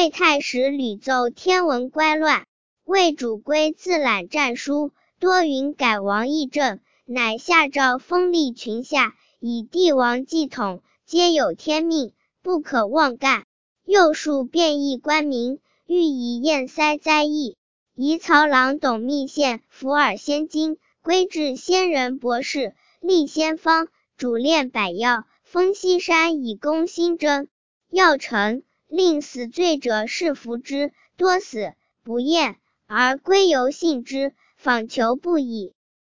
魏太史屡奏天文乖乱，魏主归自览战书，多云改王议政，乃下诏封立群下，以帝王继统，皆有天命，不可妄干。又述变异官名，欲以验塞灾异。夷曹郎董密献伏尔仙经，归至仙人博士，立仙方，主炼百药，封西山以供新征。药成，令死罪者是服之，多死不厌，而归犹信之，访求不已。